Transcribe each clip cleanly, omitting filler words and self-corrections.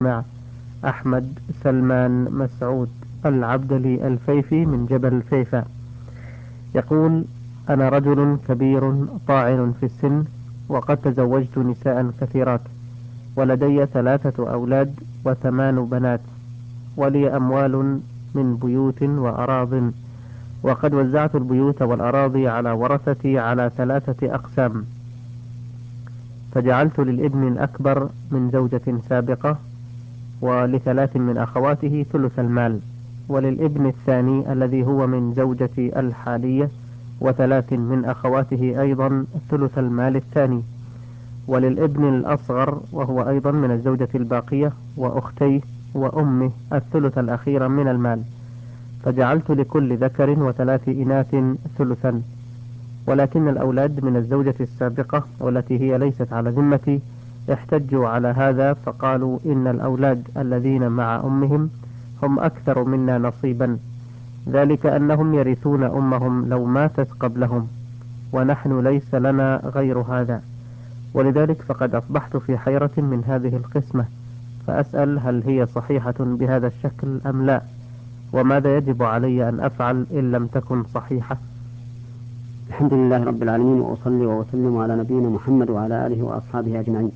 مع أحمد سلمان مسعود العبدلي الفيفي من جبل فيفا. يقول: أنا رجل كبير طاعن في السن، وقد تزوجت نساء كثيرات، ولدي 3 أولاد و8 بنات، ولي أموال من بيوت وأراض، وقد وزعت البيوت والأراضي على ورثتي على 3 أقسام، فجعلت للابن الأكبر من زوجة سابقة ولثلاث من أخواته ثلث المال، وللابن الثاني الذي هو من زوجتي الحالية وثلاث من أخواته أيضا ثلث المال الثاني، وللابن الأصغر وهو أيضا من الزوجة الباقية وأختيه وأمه الثلث الأخير من المال، فجعلت لكل ذكر وثلاث إناث ثلثا. ولكن الأولاد من الزوجة السابقة والتي هي ليست على ذمتي احتجوا على هذا، فقالوا إن الأولاد الذين مع أمهم هم أكثر منا نصيبا، ذلك أنهم يرثون أمهم لو ماتت قبلهم، ونحن ليس لنا غير هذا، ولذلك فقد أصبحت في حيرة من هذه القسمة، فأسأل هل هي صحيحة بهذا الشكل أم لا، وماذا يجب علي أن أفعل إن لم تكن صحيحة؟ الحمد لله رب العالمين، وأصلي وأسلم على نبينا محمد وعلى آله وأصحابه أجمعين.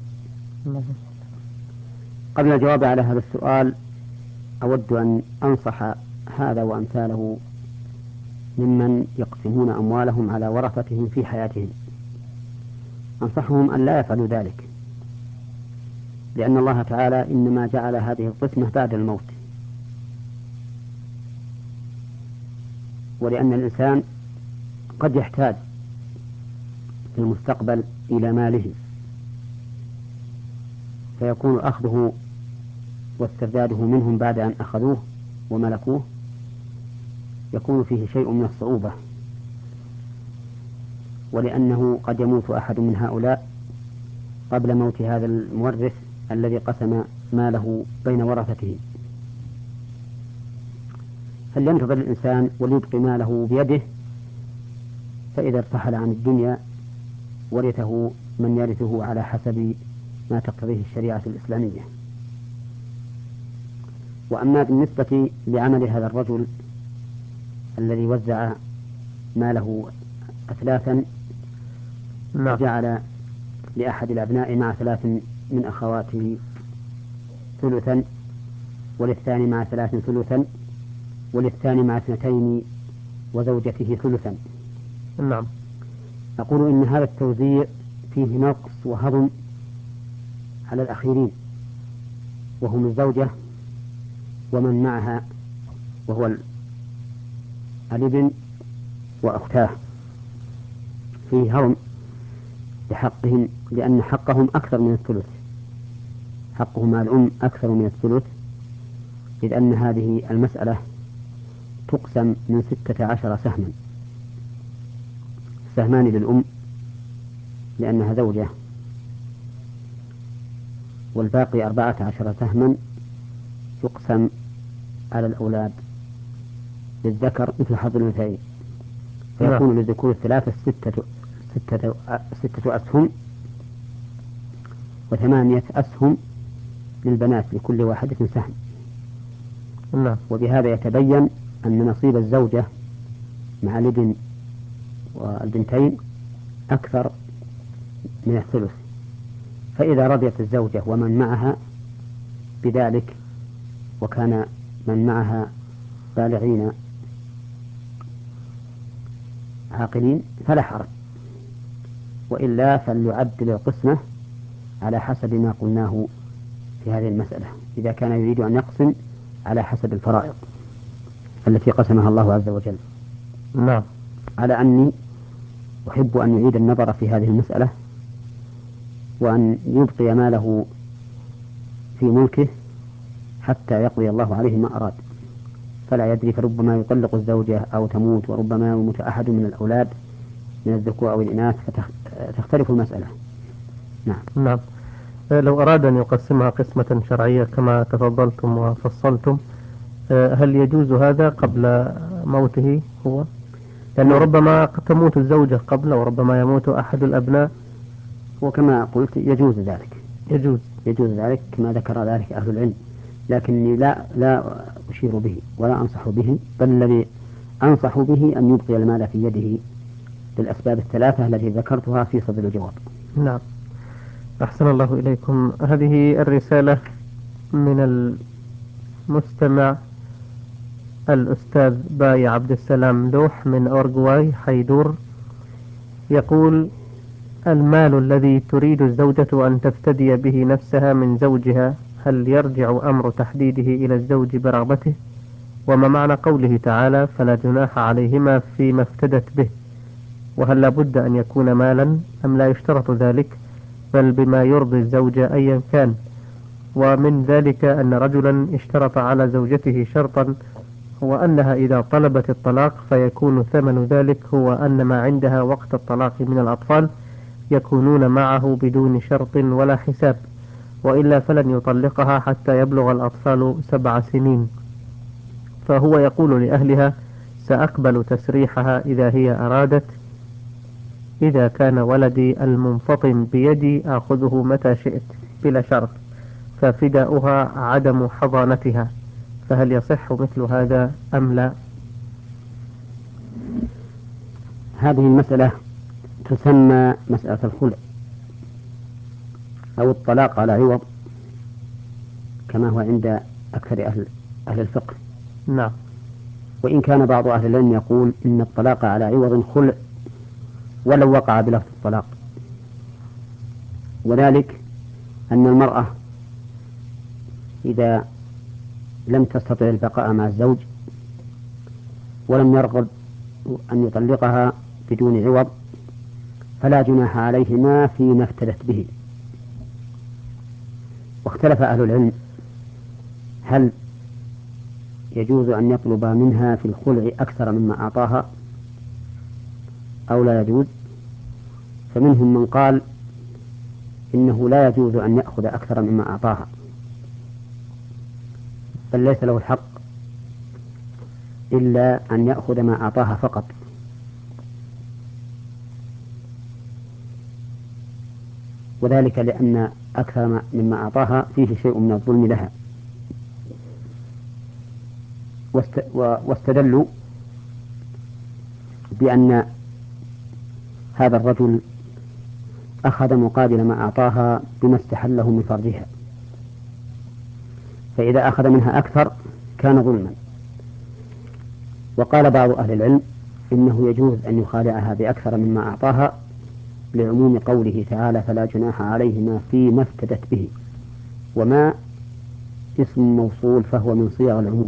قبل الجواب على هذا السؤال أود أن أنصح هذا وأمثاله ممن يقسمون أموالهم على ورثتهم في حياتهم، أنصحهم أن لا يفعلوا ذلك، لأن الله تعالى إنما جعل هذه القسمة بعد الموت، ولأن الإنسان قد يحتاج في المستقبل إلى ماله، فيكون أخذه واسترداده منهم بعد أن أخذوه وملكوه يكون فيه شيء من الصعوبة، ولأنه قد يموت أحد من هؤلاء قبل موت هذا المورث الذي قسم ماله بين ورثته، فلينتظر الإنسان وليبقي ماله بيده، فإذا ارتحل عن الدنيا ورثه من يرثه على حسب ما تقتضيه الشريعة الإسلامية. وأما بالنسبة لعمل هذا الرجل الذي وزع ماله أثلاثا، وجعل لأحد الأبناء مع 3 من أخواته ثلثا، وللثاني مع 3 ثلثا، وللثاني مع 2 وزوجته ثلثا. نعم. أقول إن هذا التوزيع فيه نقص وهضم على الأخيرين، وهم الزوجة ومن معها، وهو الابن وأختاه، فيه هضم لحقهم، لأن حقهم أكثر من الثلث، حقهم مع الأم أكثر من الثلث، إذ أن هذه المسألة تقسم من 16 سهما، سهمان للأم لأنها زوجة، والباقي 14 سهما يقسم على الأولاد للذكر مثل حظ الأنثيين، فيكون للذكور الثلاثة 6 أسهم، و8 أسهم للبنات لكل واحدة سهم. وبهذا يتبين أن نصيب الزوجة مع الابن والبنتين أكثر من الثلث، فإذا رضيت الزوجة ومن معها بذلك وكان من معها بالغين عاقلين فلا حرج، وإلا فليعدل القسمة على حسب ما قلناه في هذه المسألة، إذا كان يريد أن يقسم على حسب الفرائض التي قسمها الله عز وجل. نعم. على أني أحب أن يعيد النظر في هذه المسألة، وأن يبقي ماله في ملكه حتى يقضي الله عليه ما أراد، فلا يدري، فربما يطلق الزوجة أو تموت، وربما يموت أحد من الأولاد من الذكور أو الإناث، فتختلف المسألة. نعم. لو أراد أن يقسمها قسمة شرعية كما تفضلتم وفصلتم، هل يجوز هذا قبل موته هو؟ لأنه ربما تموت الزوجة قبل، وربما يموت أحد الأبناء. وكما قلت يجوز ذلك، يجوز. يجوز ذلك كما ذكر ذلك أهل العلم، لكني لا أشير به ولا أنصح به، بل الذي أنصح به أن يبقي المال في يده للأسباب الثلاثة التي ذكرتها في صدر الجواب. نعم. أحسن الله إليكم. هذه الرسالة من المستمع الأستاذ باي عبد السلام لوح من أورجواي حيدور، يقول: المال الذي تريد الزوجة أن تفتدي به نفسها من زوجها، هل يرجع أمر تحديده إلى الزوج برغبته؟ وما معنى قوله تعالى: فلا جناح عليهما فيما افتدت به؟ وهل لابد أن يكون مالا أم لا يشترط ذلك، بل بما يرضي الزوجة أيا كان؟ ومن ذلك أن رجلا اشترط على زوجته شرطا، هو أنها إذا طلبت الطلاق فيكون ثمن ذلك هو أن ما عندها وقت الطلاق من الأطفال يكونون معه بدون شرط ولا حساب، وإلا فلن يطلقها حتى يبلغ الأطفال 7 سنين. فهو يقول لأهلها: سأقبل تسريحها إذا هي أرادت، إذا كان ولدي المنفطم بيدي آخذه متى شئت بلا شرط، ففداؤها عدم حضانتها. فهل يصح مثل هذا أم لا؟ هذه المسألة تسمى مسألة الخلع أو الطلاق على عوض، كما هو عند أكثر أهل الفقه. نعم. وإن كان بعض أهل العلم يقول إن الطلاق على عوض خلع ولو وقع بلفظ الطلاق، وذلك أن المرأة إذا لم تستطع البقاء مع الزوج ولم يرغب أن يطلقها بدون عوض فلا جناح عليهما فيما افتدت به. واختلف أهل العلم هل يجوز أن يطلب منها في الخلع أكثر مما أعطاها أو لا يجوز. فمنهم من قال إنه لا يجوز أن يأخذ أكثر مما أعطاها، بل ليس له الحق إلا أن يأخذ ما أعطاها فقط، وذلك لأن أكثر مما أعطاها فيه شيء من الظلم لها. واستدلوا بأن هذا الرجل أخذ مقابل ما أعطاها بما استحله من فرجها، فإذا أخذ منها أكثر كان ظلما. وقال بعض أهل العلم إنه يجوز أن يخالعها بأكثر مما أعطاها لعموم قوله تعالى: فلا جناح عليهما فيما افتدت به، وما اسم موصول فهو من صيغ العموم،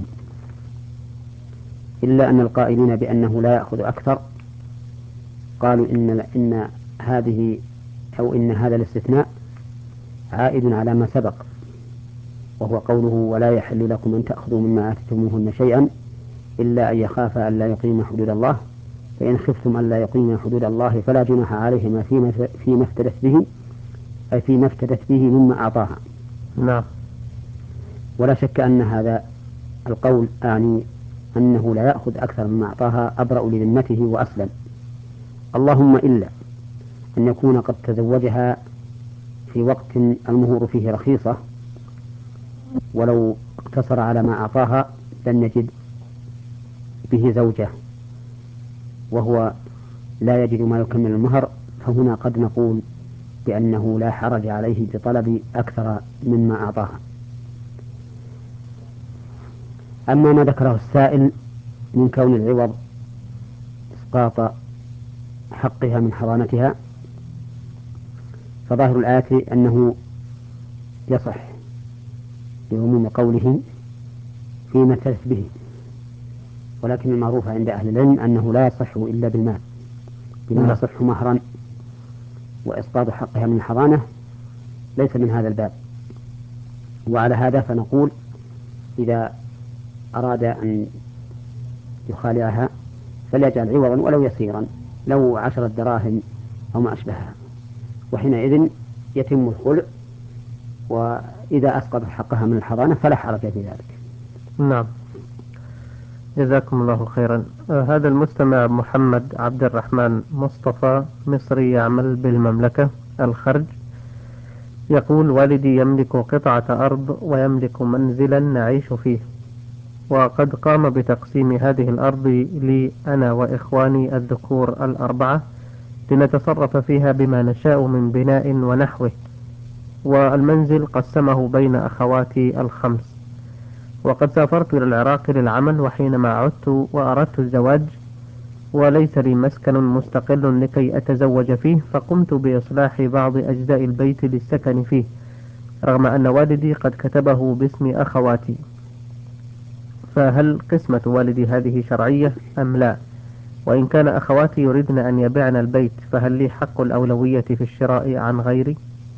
إلا أن القائلين بأنه لا يأخذ أكثر قالوا إن هذه أو إن هذا الاستثناء عائد على ما سبق، وهو قوله: ولا يحل لكم أن تأخذوا مما آتيتموهن شيئا إلا أن يخافا ألا يقيما حدود الله، فإن خفتم ألا يقيما حدود الله فلا جناح عليهما فيما افتدت به، أي فيما افتدت به مما أعطاها. نعم. ولا شك أن هذا القول أعني أنه لا يأخذ أكثر مما أعطاها أبرأ لذمته وأسلم، اللهم إلا أن يكون قد تزوجها في وقت المهور فيه رخيصة، ولو اقتصر على ما أعطاها لن يجد به زوجة وهو لا يجد ما يكمل المهر، فهنا قد نقول بأنه لا حرج عليه بطلب أكثر مما أعطاها. أما ما ذكره السائل من كون العوض إسقاط حقها من حضانتها، فظاهر الآية أنه يصح بعموم قوله فيما افتدت به، ولكن المعروف عند أهل العلم أنه لا يصح إلا بالمال، بما يصح مهرا، وإسقاط حقها من الحضانة ليس من هذا الباب. وعلى هذا فنقول إذا أراد أن يخالعها فليجعل عوضا ولو يسيرا، لو 10 دراهم أو ما أشبهها، وحينئذ يتم الخلع، وإذا أسقط حقها من الحضانة فلا حرج في ذلك. نعم. جزاكم الله خيرا. هذا المستمع محمد عبد الرحمن مصطفى مصري يعمل بالمملكة الخرج، يقول: والدي يملك قطعة أرض ويملك منزلا نعيش فيه، وقد قام بتقسيم هذه الأرض لي أنا وإخواني الذكور الأربعة لنتصرف فيها بما نشاء من بناء ونحوه، والمنزل قسمه بين أخواتي الخمس. وقد سافرت إلى العراق للعمل، وحينما عدت وأردت الزواج وليس لي مسكن مستقل لكي أتزوج فيه، فقمت بإصلاح بعض أجزاء البيت للسكن فيه، رغم أن والدي قد كتبه باسم أخواتي. فهل قسمة والدي هذه شرعية أم لا؟ وإن كان أخواتي يريدن أن يبيعن البيت، فهل لي حق الأولوية في الشراء عن غيري؟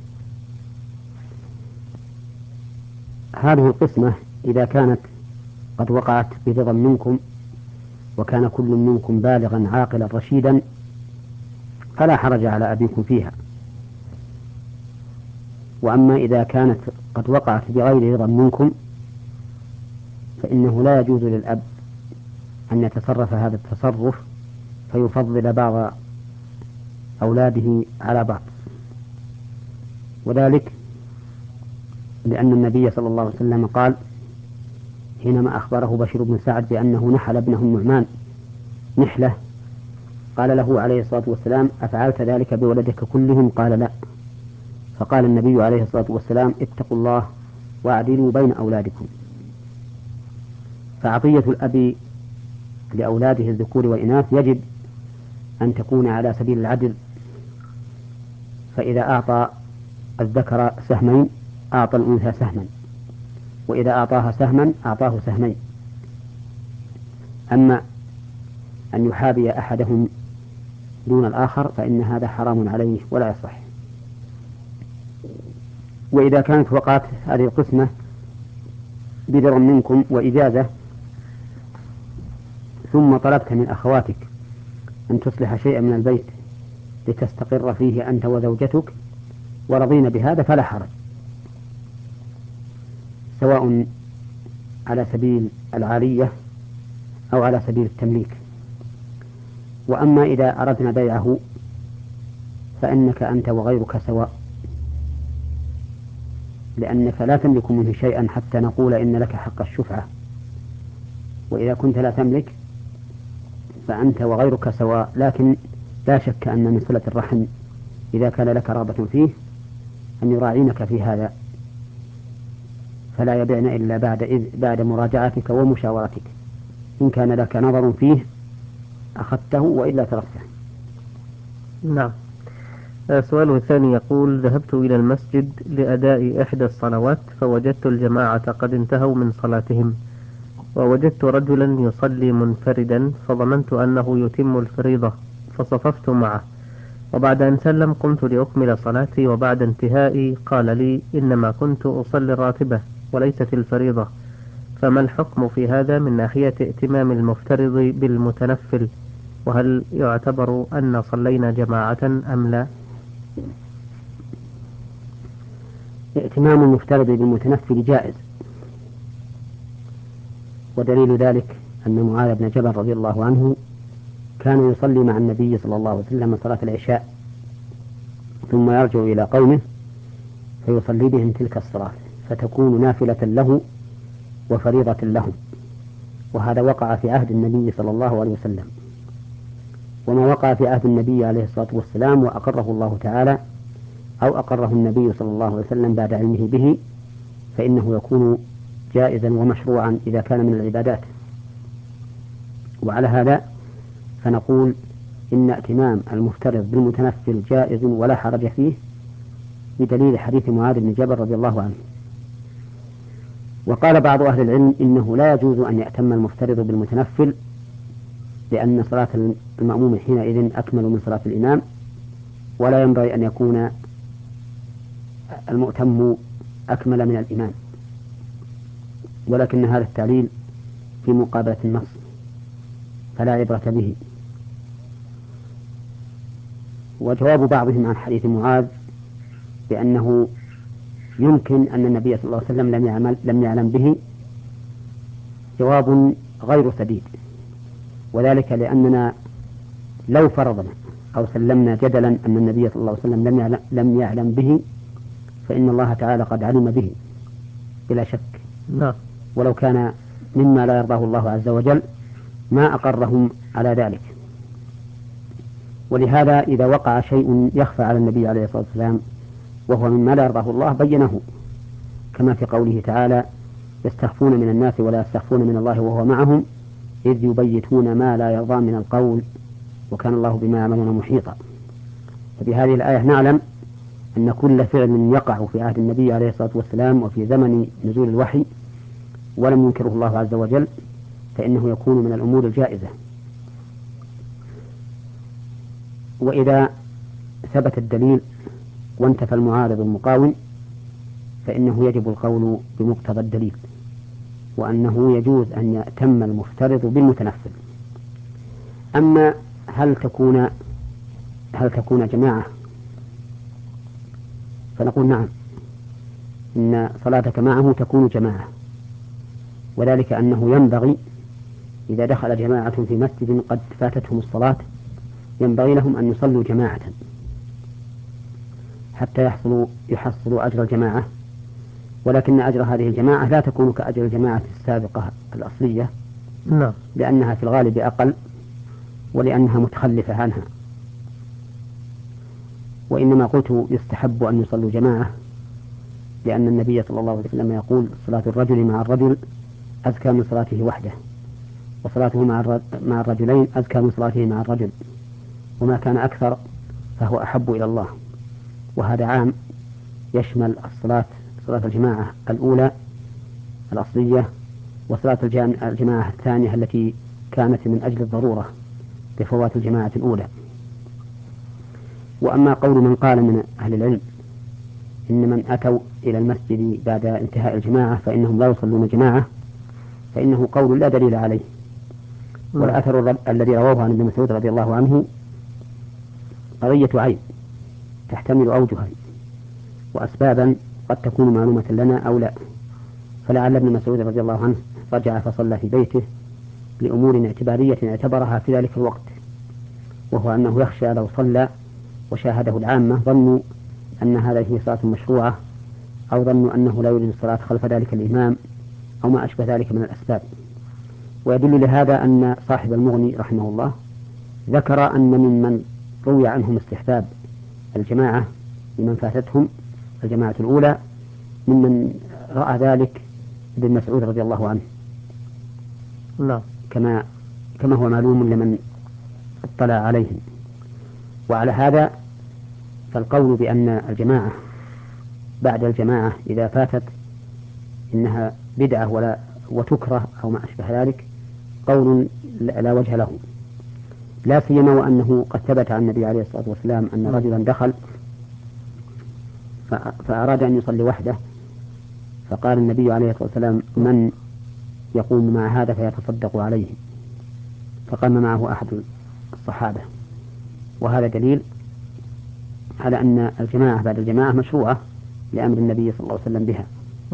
هذه القسمة إذا كانت قد وقعت برضا منكم وكان كل منكم بالغا عاقلا رشيدا فلا حرج على أبيكم فيها. وأما إذا كانت قد وقعت بغير رضا منكم فإنه لا يجوز للأب أن يتصرف هذا التصرف فيفضل بعض أولاده على بعض، وذلك لأن النبي صلى الله عليه وسلم قال حينما أخبره بشير بن سعد بأنه نحل ابنه النعمان نحلة، قال له عليه الصلاة والسلام: أفعلت ذلك بولدك كلهم؟ قال: لا. فقال النبي عليه الصلاة والسلام: اتقوا الله واعدلوا بين أولادكم. فعطية الأب لأولاده الذكور والإناث يجب أن تكون على سبيل العدل، فإذا أعطى الذكر سهمين أعطى الأنثى سهما، وإذا أعطاها سهما أعطاه سهمين. أما أن يحابي أحدهم دون الآخر فإن هذا حرام عليه ولا يصح. وإذا كانت وقعت هذه القسمة بدر منكم وإجازة ثم طلبت من أخواتك أن تصلح شيئا من البيت لتستقر فيه أنت وزوجتك ورضين بهذا فلا حرج، سواء على سبيل العارية أو على سبيل التمليك. وأما إذا أردنا بيعه فإنك أنت وغيرك سواء، لأنك لا تملك منه شيئا حتى نقول إن لك حق الشفعة، وإذا كنت لا تملك فأنت وغيرك سواء. لكن لا شك أن من صلة الرحم إذا كان لك رغبة فيه أن يراعينك في هذا، فلا يبيعن إلا بعد مراجعتك ومشاورتك، إن كان لك نظر فيه أخذته وإلا تركته. نعم. السؤال الثاني يقول: ذهبت إلى المسجد لأداء إحدى الصلوات، فوجدت الجماعة قد انتهوا من صلاتهم، ووجدت رجلا يصلي منفردا، فظننت أنه يتم الفريضة فصففت معه، وبعد أن سلم قمت لأكمل صلاتي، وبعد انتهائي قال لي: إنما كنت أصلي الراتبة وليست الفريضة، فما الحكم في هذا من ناحية ائتمام المفترض بالمتنفل؟ وهل يعتبر أن صلينا جماعة أم لا؟ ائتمام المفترض بالمتنفل جائز، ودليل ذلك أن معاذ بن جبل رضي الله عنه كان يصلي مع النبي صلى الله عليه وسلم صلاة العشاء ثم يرجع إلى قومه فيصلي بهم تلك الصلاة فتكون نافلة له وفريضة لهم، وهذا وقع في عهد النبي صلى الله عليه وسلم. وما وقع في عهد النبي عليه الصلاة والسلام وأقره الله تعالى أو أقره النبي صلى الله عليه وسلم بعد علمه به فإنه يكون جائزا ومشروعا إذا كان من العبادات. وعلى هذا فنقول إن ائتمام المفترض بالمتنفل جائز ولا حرج فيه بدليل حديث معاذ بن جبل رضي الله عنه. وقال بعض أهل العلم إنه لا يجوز أن يأتم المفترض بالمتنفل، لأن صلاة المأموم حينئذ أكمل من صلاة الإمام، ولا ينبغي أن يكون المؤتم أكمل من الإمام، ولكن هذا التعليل في مقابلة النص فلا عبرة به. وجواب بعضهم عن حديث معاذ بأنه يمكن أن النبي صلى الله عليه وسلم لم يعلم به جواب غير سديد، وذلك لأننا لو فرضنا أو سلمنا جدلا أن النبي صلى الله عليه وسلم لم يعلم به، فإن الله تعالى قد علم به بلا شك. نعم. ولو كان مما لا يرضاه الله عز وجل ما أقرهم على ذلك. ولهذا إذا وقع شيء يخفى على النبي عليه الصلاة والسلام وهو مما لا يرضاه الله بينه، كما في قوله تعالى: يستخفون من الناس ولا يستخفون من الله وهو معهم إذ يبيتون ما لا يرضى من القول وكان الله بما يعملون محيطا. ففي هذه الآية نعلم أن كل فعل يقع في عهد النبي عليه الصلاة والسلام وفي زمن نزول الوحي ولم ينكره الله عز وجل فإنه يكون من الأمور الجائزة. وإذا ثبت الدليل وانتفى المعارض المقاوم فإنه يجب القول بمقتضى الدليل، وأنه يجوز أن يأتم المفترض بالمتنفل. أما هل تكون جماعة، فنقول نعم، إن صلاتك معه تكون جماعة، وذلك أنه ينبغي إذا دخل جماعة في مسجد قد فاتتهم الصلاة ينبغي لهم أن يصلوا جماعة حتى يحصلوا أجر الجماعة، ولكن أجر هذه الجماعة لا تكون كأجر الجماعة السابقة الأصلية، لأنها في الغالب أقل ولأنها متخلفة عنها. وإنما قلت يستحب أن يصلوا جماعة لأن النبي صلى الله عليه وسلم يقول: صلاة الرجل مع الرجل أزكى من صلاته وحده، وصلاته مع الرجلين أزكى من صلاته مع الرجل، وما كان أكثر فهو أحب إلى الله. وهذا عام يشمل صلاة الجماعة الأولى الأصلية وصلاة الجماعة الثانية التي كانت من أجل الضرورة بفوات الجماعة الأولى. وأما قول من قال من أهل العلم إن من أتوا إلى المسجد بعد انتهاء الجماعة فإنهم لا يصلون جماعة، فإنه قول لا دليل عليه. والأثر الذي رواه عن ابن مسعود رضي الله عنه قضية عين تحتمل أوجها وأسبابا قد تكون معلومة لنا أو لا، فلعل ابن مسعود رضي الله عنه رجع فصلى في بيته لأمور اعتبارية اعتبرها في ذلك الوقت، وهو أنه يخشى لو صلى وشاهده العامة ظنوا أن هذه صلاة مشروعة، أو ظنوا أنه لا يريد الصلاة خلف ذلك الإمام أو ما أشبه ذلك من الأسباب. ويدل لهذا أن صاحب المغني رحمه الله ذكر أن ممن روي عنهم استحباب الجماعة لمن فاتتهم الجماعة الأولى ممن رأى ذلك ابن مسعود رضي الله عنه، كما هو معلوم لمن اطلع عليهم. وعلى هذا فالقول بأن الجماعة بعد الجماعة إذا فاتت إنها بدعة وتكره أو ما أشبه ذلك قول لا وجه له، لا سيما وأنه قد ثبت عن النبي عليه الصلاة والسلام أن رجلا دخل فأراد أن يصلي وحده، فقال النبي عليه الصلاة والسلام: من يقوم مع هذا فيتصدق عليه؟ فقام معه أحد الصحابة. وهذا دليل على أن الجماعة بعد الجماعة مشروعة لأمر النبي صلى الله عليه وسلم بها.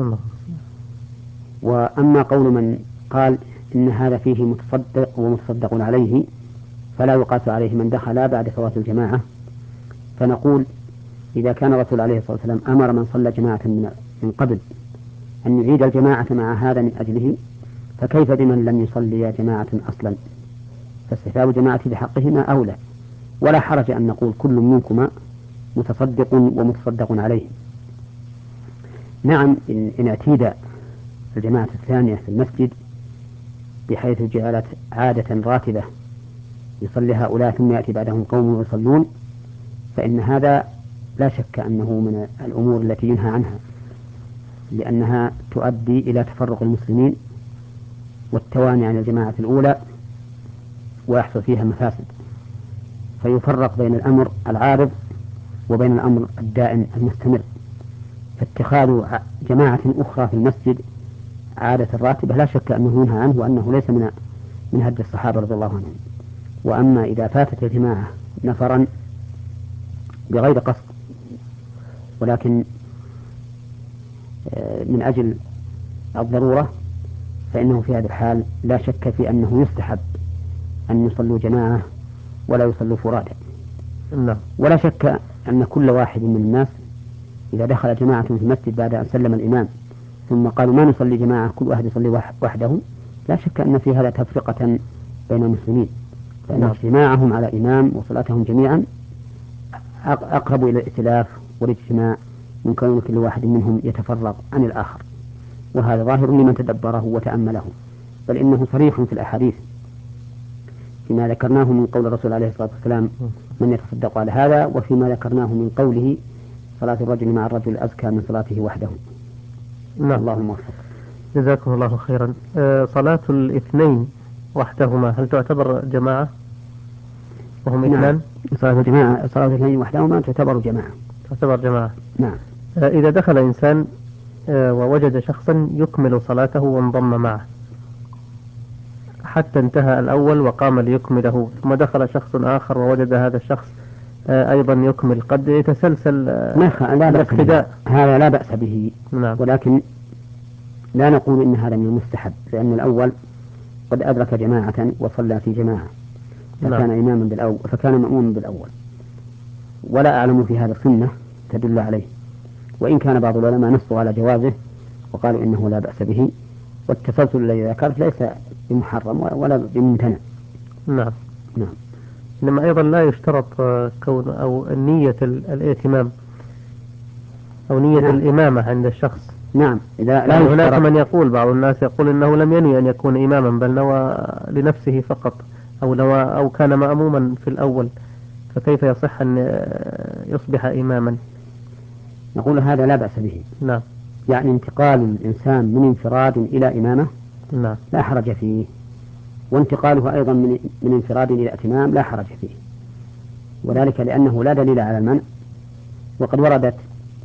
وأما قول من قال إن هذا فيه متصدق ومتصدق عليه فلا يقاس عليه من دخل بعد فوات الجماعة، فنقول: إذا كان الرسول عليه الصلاة والسلام أمر من صلى جماعة من قبل أن يعيد الجماعة مع هذا من أجله، فكيف بمن لم يصلي جماعة أصلا؟ فاستحباب الجماعة بحقهما أولى، ولا حرج أن نقول كل منكما متصدق ومتصدق عليه. نعم، إن اعتيد الجماعة الثانية في المسجد بحيث جعلت عادة راتبة يصلي هؤلاء ثم يأتي بعدهم قوم يصلون، فإن هذا لا شك أنه من الأمور التي ينهى عنها، لأنها تؤدي إلى تفرق المسلمين والتواني عن الجماعة الأولى ويحصل فيها مفاسد، فيفرق بين الأمر العارض وبين الأمر الدائم المستمر. فاتخاذ جماعة أخرى في المسجد عادة راتبة لا شك أنه ينهى عنه وأنه ليس من هدي الصحابة رضي الله عنهم. وأما إذا فاتت الجماعة نفرا بغير قصد ولكن من أجل الضرورة فإنه في هذا الحال لا شك في أنه يستحب أن يصلوا جماعة ولا يصلوا فرادى. ولا شك أن كل واحد من الناس إذا دخل جماعة في المسجد بعد أن سلم الإمام ثم قالوا ما نصلي جماعة كل واحد يصلي وحده، لا شك أن في هذا تفرقة بين المسلمين، لأن اجتماعهم على إمام وصلاتهم جميعا أقرب إلى الائتلاف والاجتماع من كون كل واحد منهم يتفرق عن الآخر، وهذا ظاهر لمن تدبره وتأمله، بل إنه صريح في الأحاديث فيما ذكرناه من قول الرسول عليه الصلاة والسلام من يتصدق على هذا، وفيما ذكرناه من قوله صلاة الرجل مع الرجل أزكى من صلاته وحده. نعم. الله الموفق. جزاكم الله خيرا. صلاة الاثنين وحدهما هل تعتبر جماعة وهم اثنان؟ نعم. صلاة الاثنين وحدهما تعتبر جماعة. تعتبر جماعة. نعم. إذا دخل إنسان ووجد شخصا يكمل صلاته وانضم معه حتى انتهى الأول وقام ليكمله، ثم دخل شخص آخر ووجد هذا الشخص أيضا يكمل، قد يتسلسل الاقتداء. هذا لا بأس به. نعم. ولكن لا نقول إن هذا من المستحب، لأن الأول قد أدرك جماعة وصلى في جماعة فكان إماما بالأول فكان مأموما بالأول، ولا أعلم في هذا سنة تدل عليه، وإن كان بعض العلماء نصوا على جوازه وقالوا إنه لا بأس به، والتسلسل الذي ذكرت ليس بمحرم ولا بممتنع. نعم. نعم. إنما أيضا لا يشترط كون أو نية الائتمام أو نية الإمامة عند الشخص. نعم. إذا لا هناك من يقول، بعض الناس يقول إنه لم ينوي أن يكون إماما بل نوى لنفسه فقط، أو كان مأموما في الأول، فكيف يصح أن يصبح إماما؟ نقول هذا لا بأس به. نعم. يعني انتقال الإنسان من انفراد إلى إمامة نعم. لا حرج فيه، وانتقاله أيضا من انفراد إلى ائتمام لا حرج فيه، وذلك لأنه لا دليل على المنع، وقد وردت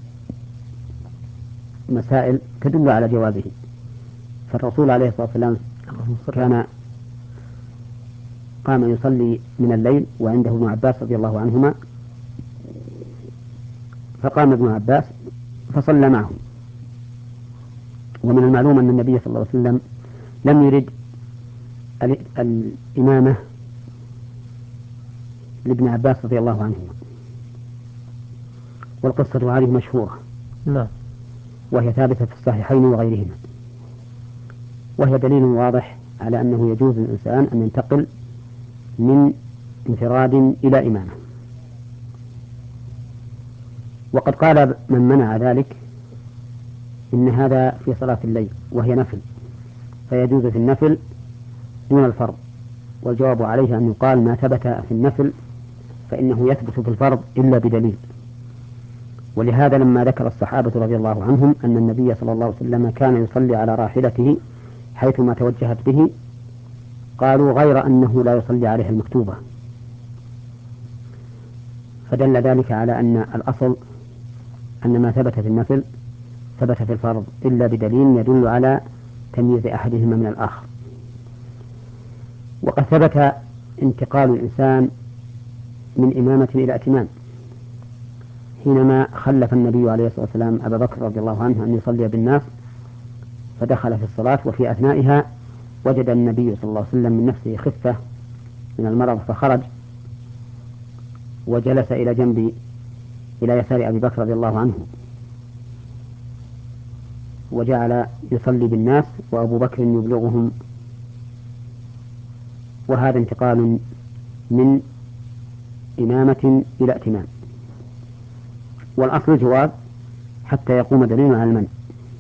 مسائل تدل على جوازه. فالرسول عليه الصلاة والسلام كان قام يصلي من الليل وعنده ابن عباس رضي الله عنهما، فقام ابن عباس فصلى معه. ومن المعلوم أن النبي صلى الله عليه وسلم لم يرد الإمامة لابن عباس رضي الله عنهما، والقصة هذه مشهورة. نعم. وهي ثابتة في الصحيحين وغيرهما، وهي دليل واضح على أنه يجوز للإنسان أن ينتقل من انفراد إلى إمامة. وقد قال من منع ذلك إن هذا في صلاة الليل وهي نفل، فيجوز في النفل دون الفرض، والجواب عليه أن يقال ما ثبت في النفل فإنه يثبت في الفرض إلا بدليل. ولهذا لما ذكر الصحابة رضي الله عنهم أن النبي صلى الله عليه وسلم كان يصلي على راحلته حيثما توجهت به، قالوا غير أنه لا يصلي عليها المكتوبة، فدل ذلك على أن الأصل أن ما ثبت في النفل ثبت في الفرض إلا بدليل يدل على تمييز أحدهما من الآخر. وقد ثبت انتقال الإنسان من إمامة إلى ائتمام حينما خلف النبي عليه الصلاة والسلام أبا بكر رضي الله عنه أن يصلي بالناس، فدخل في الصلاة وفي أثنائها وجد النبي صلى الله عليه وسلم من نفسه خفة من المرض، فخرج وجلس إلى يسار أبي بكر رضي الله عنه، وجعل يصلي بالناس وأبو بكر يبلغهم. وهذا انتقال من إمامة إلى ائتمام، والأصل الجواز حتى يقوم دليل على المنع.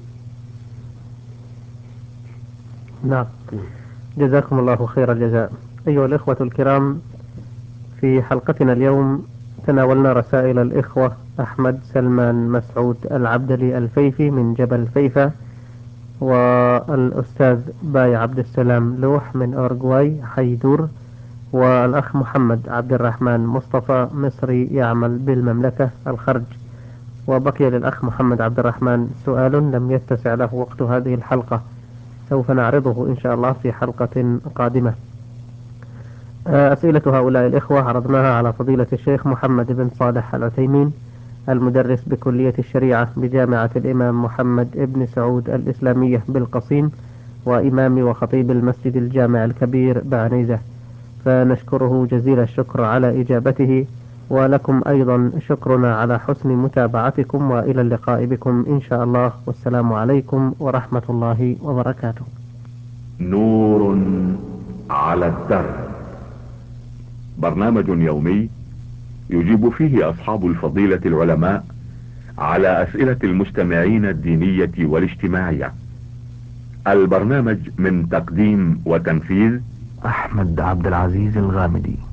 نعم. جزاكم الله خير الجزاء. أيها الإخوة الكرام، في حلقتنا اليوم تناولنا رسائل الإخوة أحمد سلمان مسعود العبدلي الفيفي من جبل فيفا، والأستاذ باي عبد السلام لوح من أورغواي حيدور، والأخ محمد عبد الرحمن مصطفى مصري يعمل بالمملكة الخرج. وبقي للأخ محمد عبد الرحمن سؤال لم يتسع له وقت هذه الحلقة، سوف نعرضه إن شاء الله في حلقة قادمة. أسئلة هؤلاء الإخوة عرضناها على فضيلة الشيخ محمد بن صالح العثيمين، المدرس بكلية الشريعة بجامعة الإمام محمد بن سعود الإسلامية بالقصيم، وإمام وخطيب المسجد الجامع الكبير بعنيزة، فنشكره جزيل الشكر على إجابته، ولكم أيضا شكرنا على حسن متابعتكم، وإلى اللقاء بكم إن شاء الله، والسلام عليكم ورحمة الله وبركاته. نور على الدرب، برنامج يومي يجيب فيه أصحاب الفضيلة العلماء على أسئلة المستمعين الدينية والاجتماعية. البرنامج من تقديم وتنفيذ أحمد عبد العزيز الغامدي.